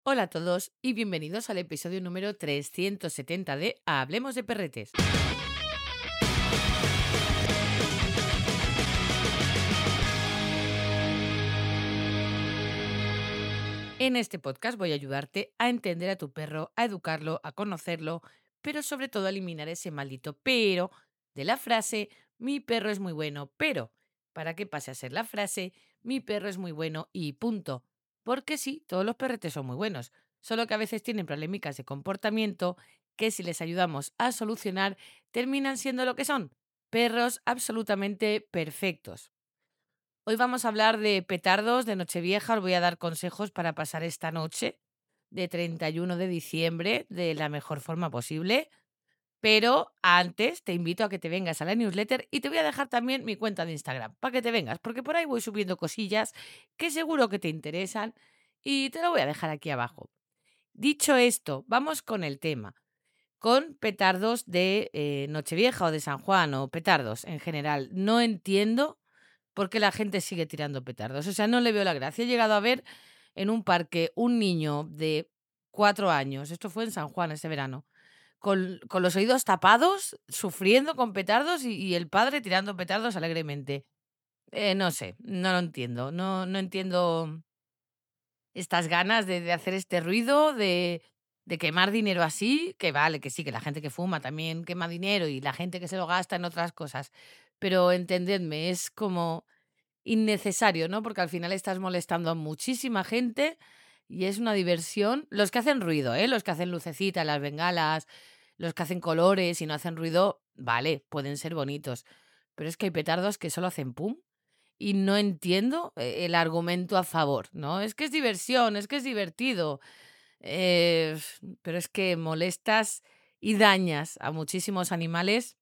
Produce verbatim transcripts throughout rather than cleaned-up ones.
Hola a todos y bienvenidos al episodio número trescientos setenta de Hablemos de Perretes. En este podcast voy a ayudarte a entender a tu perro, a educarlo, a conocerlo, pero sobre todo a eliminar ese maldito pero de la frase mi perro es muy bueno, pero para que pase a ser la frase mi perro es muy bueno y punto. Porque sí, todos los perretes son muy buenos, solo que a veces tienen problemas de comportamiento que si les ayudamos a solucionar terminan siendo lo que son, perros absolutamente perfectos. Hoy vamos a hablar de petardos de Nochevieja. Os voy a dar consejos para pasar esta noche de treinta y uno de diciembre de la mejor forma posible. Pero antes te invito a que te vengas a la newsletter y te voy a dejar también mi cuenta de Instagram para que te vengas, porque por ahí voy subiendo cosillas que seguro que te interesan y te lo voy a dejar aquí abajo. Dicho esto, vamos con el tema, con petardos de eh, Nochevieja o de San Juan o petardos en general. No entiendo por qué la gente sigue tirando petardos. O sea, no le veo la gracia. He llegado a ver en un parque un niño de cuatro años, esto fue en San Juan este verano, con, con los oídos tapados, sufriendo con petardos y, y el padre tirando petardos alegremente. Eh, no sé, no lo entiendo. No, no entiendo estas ganas de, de hacer este ruido, de, de quemar dinero así, que vale, que sí, que la gente que fuma también quema dinero y la gente que se lo gasta en otras cosas. Pero entendedme, es como innecesario, ¿no? Porque al final estás molestando a muchísima gente y es una diversión. Los que hacen ruido, ¿eh? Los que hacen lucecitas, las bengalas, los que hacen colores y no hacen ruido, vale, pueden ser bonitos. Pero es que hay petardos que solo hacen pum y no entiendo eh, el argumento a favor, ¿no? Es que es diversión, es que es divertido. eh, pero es que molestas y dañas a muchísimos animales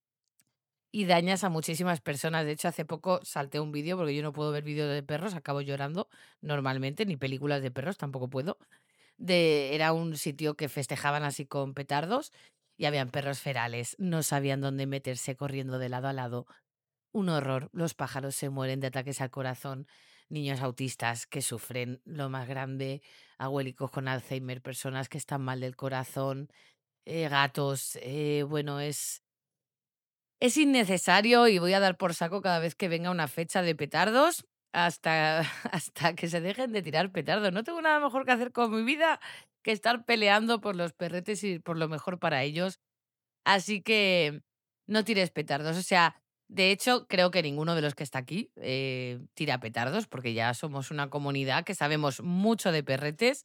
y dañas a muchísimas personas. De hecho, hace poco salté un vídeo, porque yo no puedo ver vídeos de perros, acabo llorando normalmente, ni películas de perros, tampoco puedo. De, era un sitio que festejaban así con petardos y habían perros ferales, no sabían dónde meterse corriendo de lado a lado. Un horror, los pájaros se mueren de ataques al corazón, niños autistas que sufren lo más grande, abuelicos con Alzheimer, personas que están mal del corazón, eh, gatos, eh, bueno, es es innecesario y voy a dar por saco cada vez que venga una fecha de petardos hasta, hasta que se dejen de tirar petardos. No tengo nada mejor que hacer con mi vida que estar peleando por los perretes y por lo mejor para ellos. Así que no tires petardos. O sea, de hecho, creo que ninguno de los que está aquí eh, tira petardos porque ya somos una comunidad que sabemos mucho de perretes,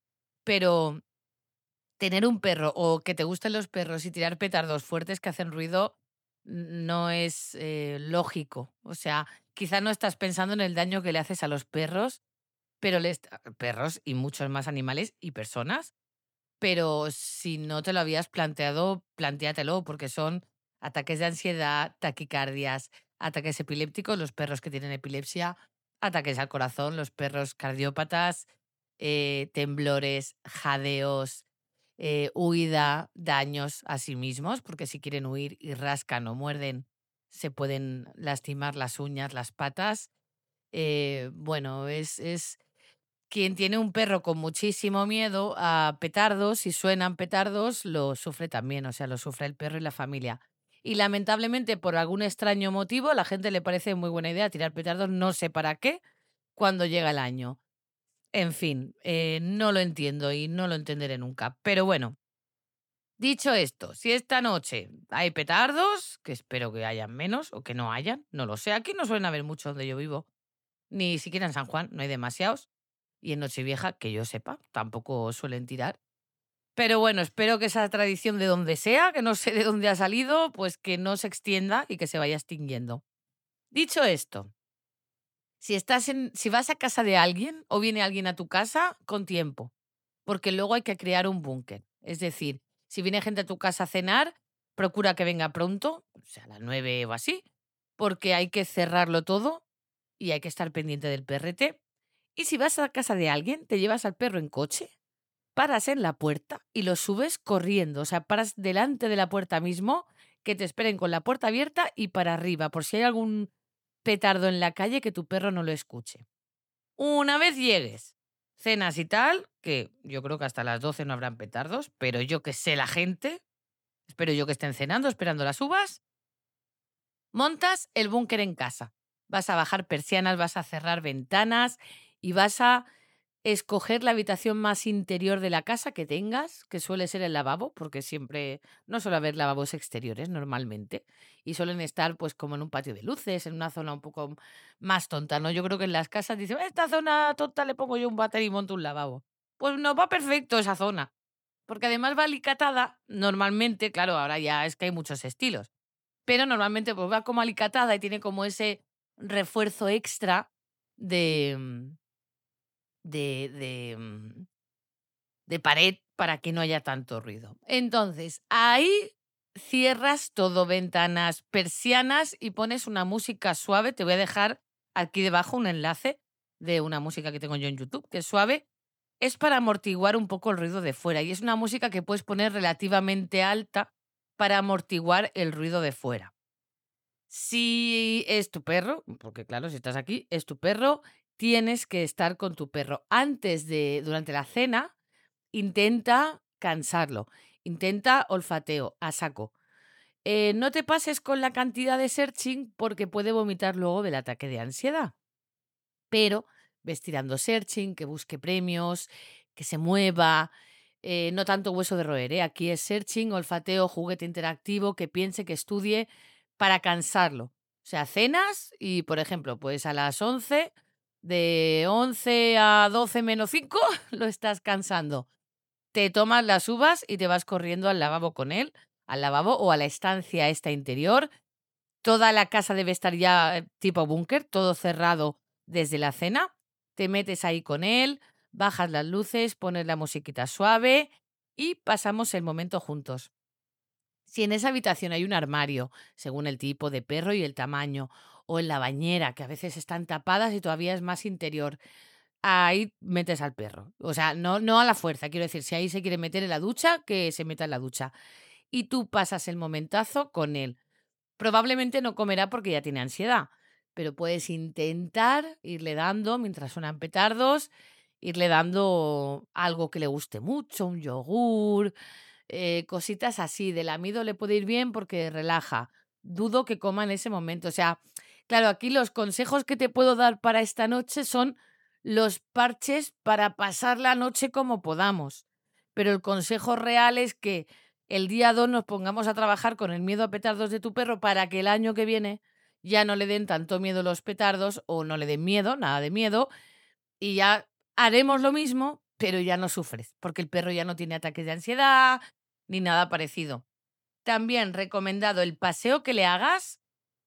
pero tener un perro o que te gusten los perros y tirar petardos fuertes que hacen ruido n- no es eh, lógico. O sea, quizá no estás pensando en el daño que le haces a los perros, pero les perros y muchos más animales y personas, pero si no te lo habías planteado, plantéatelo, porque son ataques de ansiedad, taquicardias, ataques epilépticos, los perros que tienen epilepsia, ataques al corazón, los perros cardiópatas, eh, temblores, jadeos, eh, huida, daños a sí mismos, porque si quieren huir y rascan o muerden, se pueden lastimar las uñas, las patas. Eh, bueno, es, es quien tiene un perro con muchísimo miedo a petardos, si suenan petardos, lo sufre también, o sea, lo sufre el perro y la familia. Y lamentablemente, por algún extraño motivo, a la gente le parece muy buena idea tirar petardos, no sé para qué, cuando llega el año. En fin, eh, no lo entiendo y no lo entenderé nunca. Pero bueno, dicho esto, si esta noche hay petardos, que espero que hayan menos o que no hayan, no lo sé, aquí no suelen haber muchos donde yo vivo, ni siquiera en San Juan, no hay demasiados. Y en Nochevieja, que yo sepa, tampoco suelen tirar. Pero bueno, espero que esa tradición de donde sea, que no sé de dónde ha salido, pues que no se extienda y que se vaya extinguiendo. Dicho esto, si estás en, si vas a casa de alguien o viene alguien a tu casa, con tiempo, porque luego hay que crear un búnker. Es decir, si viene gente a tu casa a cenar, procura que venga pronto, o sea, a las nueve o así, porque hay que cerrarlo todo y hay que estar pendiente del perrete. Y si vas a casa de alguien, te llevas al perro en coche, paras en la puerta y lo subes corriendo. O sea, paras delante de la puerta mismo, que te esperen con la puerta abierta y para arriba, por si hay algún petardo en la calle que tu perro no lo escuche. Una vez llegues, cenas y tal, que yo creo que hasta las doce no habrán petardos, pero yo que sé la gente, espero yo que estén cenando, esperando las uvas, montas el búnker en casa. Vas a bajar persianas, vas a cerrar ventanas y vas a escoger la habitación más interior de la casa que tengas, que suele ser el lavabo, porque siempre no suele haber lavabos exteriores normalmente, y suelen estar pues como en un patio de luces, en una zona un poco más tonta, ¿no? Yo creo que en las casas dicen, esta zona tonta le pongo yo un váter y monto un lavabo. Pues no va perfecto esa zona, porque además va alicatada, normalmente, claro, ahora ya es que hay muchos estilos, pero normalmente pues va como alicatada y tiene como ese refuerzo extra de, mm, de, de, mm, de pared para que no haya tanto ruido. Entonces, ahí cierras todo, ventanas, persianas y pones una música suave. Te voy a dejar aquí debajo un enlace de una música que tengo yo en YouTube, que es suave. Es para amortiguar un poco el ruido de fuera y es una música que puedes poner relativamente alta para amortiguar el ruido de fuera. Si es tu perro, porque claro, si estás aquí, es tu perro, tienes que estar con tu perro. Antes de, durante la cena, intenta cansarlo, intenta olfateo a saco. Eh, no te pases con la cantidad de searching porque puede vomitar luego del ataque de ansiedad. Pero ves tirando searching, que busque premios, que se mueva, eh, no tanto hueso de roer, ¿eh? Aquí es searching, olfateo, juguete interactivo, que piense, que estudie para cansarlo. O sea, cenas y, por ejemplo, pues a las once, de once a doce menos cinco, lo estás cansando. Te tomas las uvas y te vas corriendo al lavabo con él, al lavabo o a la estancia esta interior. Toda la casa debe estar ya eh, tipo búnker, todo cerrado desde la cena. Te metes ahí con él, bajas las luces, pones la musiquita suave y pasamos el momento juntos. Si en esa habitación hay un armario, según el tipo de perro y el tamaño, o en la bañera, que a veces están tapadas y todavía es más interior, ahí metes al perro. O sea, no, no a la fuerza, quiero decir, si ahí se quiere meter en la ducha, que se meta en la ducha. Y tú pasas el momentazo con él. Probablemente no comerá porque ya tiene ansiedad, pero puedes intentar irle dando, mientras suenan petardos, irle dando algo que le guste mucho, un yogur, eh, cositas así. Del amido le puede ir bien porque relaja. Dudo que coma en ese momento. O sea, claro, aquí los consejos que te puedo dar para esta noche son los parches para pasar la noche como podamos. Pero el consejo real es que el día dos nos pongamos a trabajar con el miedo a petardos de tu perro para que el año que viene ya no le den tanto miedo los petardos o no le den miedo, nada de miedo, y ya haremos lo mismo, pero ya no sufres, porque el perro ya no tiene ataques de ansiedad ni nada parecido. También recomendado el paseo que le hagas,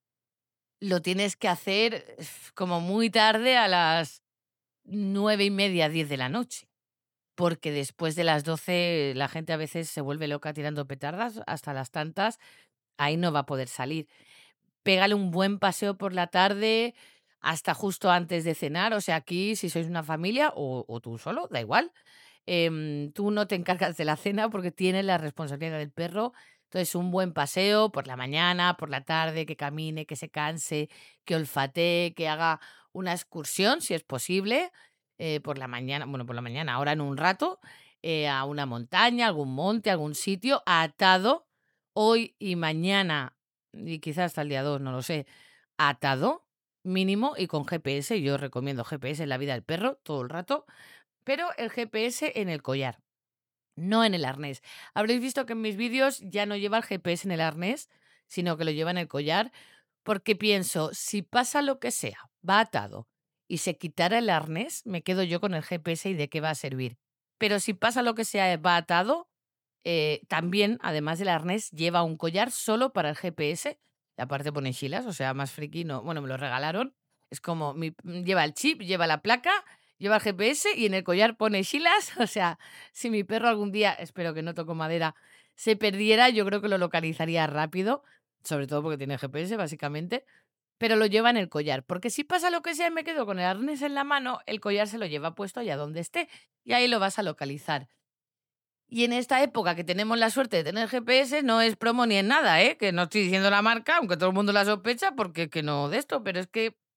lo tienes que hacer eh, como muy tarde a las nueve y media, diez de la noche. Porque después de las doce la gente a veces se vuelve loca tirando petardas, hasta las tantas, ahí no va a poder salir. Pégale un buen paseo por la tarde hasta justo antes de cenar. O sea, aquí si sois una familia o, o tú solo, da igual. Em, tú no te encargas de la cena porque tienes la responsabilidad del perro. Entonces, un buen paseo por la mañana, por la tarde, que camine, que se canse, que olfatee, que haga una excursión, si es posible, eh, por la mañana, bueno, por la mañana, ahora en un rato, eh, a una montaña, algún monte, algún sitio, atado hoy y mañana y quizás hasta el día dos, no lo sé, atado mínimo y con G P S. Yo recomiendo G P S en la vida del perro todo el rato, pero el G P S en el collar, no en el arnés. Habréis visto que en mis vídeos ya no lleva el G P S en el arnés, sino que lo lleva en el collar, porque pienso, si pasa lo que sea, va atado y se quitara el arnés, me quedo yo con el G P S y de qué va a servir. Pero si pasa lo que sea, va atado, eh, también, además del arnés, lleva un collar solo para el G P S. Y aparte pone chilas, o sea, más friki no. Bueno, me lo regalaron. Es como, mi- mm, lleva el chip, lleva la placa, lleva el G P S y en el collar pone chilas. O sea, si mi perro algún día, espero que no toco madera, se perdiera, yo creo que lo localizaría rápido. Sobre todo porque tiene G P S, básicamente. Pero lo lleva en el collar. Porque si pasa lo que sea y me quedo con el arnés en la mano, el collar se lo lleva puesto allá donde esté. Y ahí lo vas a localizar. Y en esta época que tenemos la suerte de tener G P S, no es promo ni en nada, ¿eh? Que no estoy diciendo la marca, aunque todo el mundo la sospecha, porque que no de esto, pero es que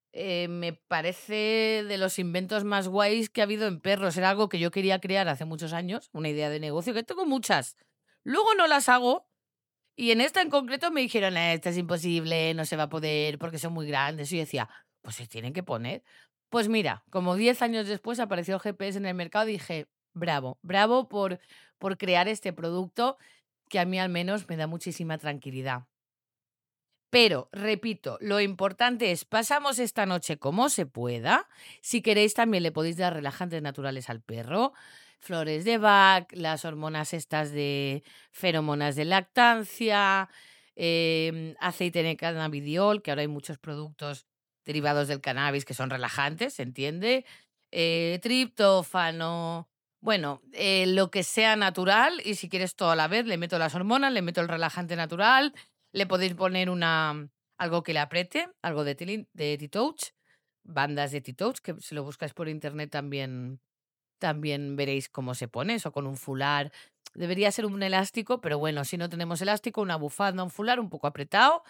Eh, me parece de los inventos más guays que ha habido en perros. Era algo que yo quería crear hace muchos años, una idea de negocio, que tengo muchas. Luego no las hago y en esta en concreto me dijeron: "Eh, esta es imposible, no se va a poder porque son muy grandes". Y yo decía: "Pues se tienen que poner". Pues mira, como diez años después apareció el G P S en el mercado y dije: "Bravo, bravo por por crear este producto que a mí al menos me da muchísima tranquilidad". Pero, repito, lo importante es, pasamos esta noche como se pueda. Si queréis, también le podéis dar relajantes naturales al perro. Flores de Bach, las hormonas estas de feromonas de lactancia, em, aceite de cannabidiol, que ahora hay muchos productos derivados del cannabis que son relajantes, ¿se entiende? Eh, triptófano, bueno, eh, lo que sea natural, y si quieres todo a la vez, le meto las hormonas, le meto el relajante natural, le podéis poner una algo que le apriete, algo de Tilin de T-Touch, bandas de T-Touch, que si lo buscáis por internet también también veréis cómo se pone eso, con un fular. Debería ser un elástico, pero bueno, si no tenemos elástico, una bufanda, un fular un poco apretado.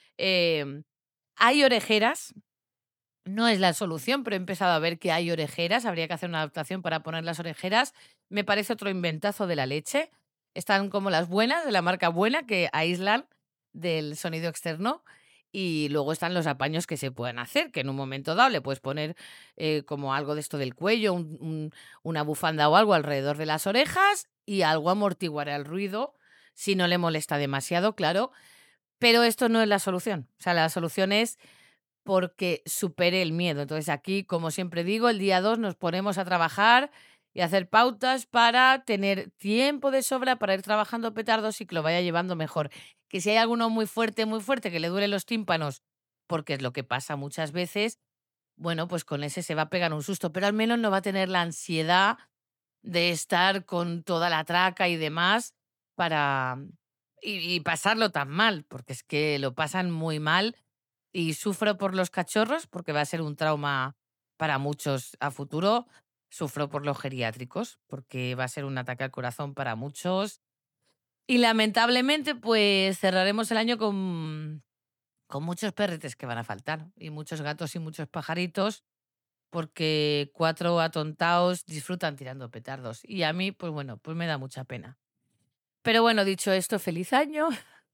Em, hay orejeras, no es la solución, pero he empezado a ver que hay orejeras, habría que hacer una adaptación para poner las orejeras. Me parece otro inventazo de la leche. Están como las buenas, de la marca buena, que aíslan del sonido externo. Y luego están los apaños que se pueden hacer, que en un momento dado le puedes poner eh, como algo de esto del cuello, un- un- una bufanda o algo alrededor de las orejas y algo amortiguará el ruido, si no le molesta demasiado, claro. Pero esto no es la solución. O sea, la solución es porque supere el miedo. Entonces, aquí, como siempre digo, el día dos nos ponemos a trabajar y a hacer pautas para tener tiempo de sobra para ir trabajando petardos y que lo vaya llevando mejor. Que si hay alguno muy fuerte, muy fuerte, que le duele los tímpanos, porque es lo que pasa muchas veces, bueno, pues con ese se va a pegar un susto, pero al menos no va a tener la ansiedad de estar con toda la traca y demás para y y pasarlo tan mal, porque es que lo pasan muy mal y sufro por los cachorros, porque va a ser un trauma para muchos a futuro. Sufro por los geriátricos, porque va a ser un ataque al corazón para muchos. Y lamentablemente, pues cerraremos el año con, con muchos perretes que van a faltar, y muchos gatos y muchos pajaritos, porque cuatro atontaos disfrutan tirando petardos. Y a mí, pues bueno, pues me da mucha pena. Pero bueno, dicho esto, feliz año.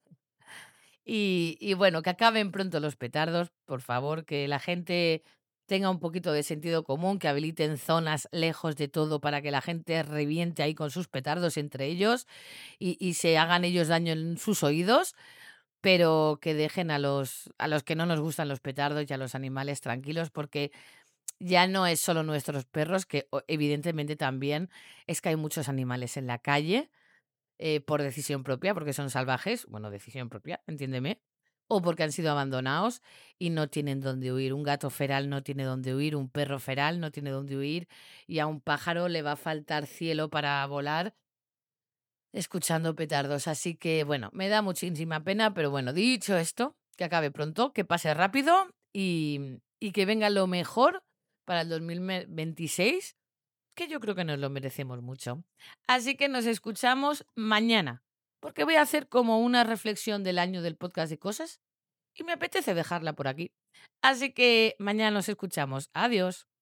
Y y bueno, que acaben pronto los petardos, por favor, que la gente tenga un poquito de sentido común, que habiliten zonas lejos de todo para que la gente reviente ahí con sus petardos entre ellos y y se hagan ellos daño en sus oídos, pero que dejen a los a los que no nos gustan los petardos y a los animales tranquilos, porque ya no es solo nuestros perros, que o evidentemente también es que hay muchos animales en la calle eh, por decisión propia, porque son salvajes, bueno, decisión propia, entiéndeme, o porque han sido abandonados y no tienen dónde huir. Un gato feral no tiene dónde huir, un perro feral no tiene dónde huir y a un pájaro le va a faltar cielo para volar escuchando petardos. Así que, bueno, me da muchísima pena, pero bueno, dicho esto, que acabe pronto, que pase rápido y, y que venga lo mejor para el dos mil veintiséis, que yo creo que nos lo merecemos mucho. Así que nos escuchamos mañana, porque voy a hacer como una reflexión del año del podcast de cosas y me apetece dejarla por aquí. Así que mañana nos escuchamos. Adiós.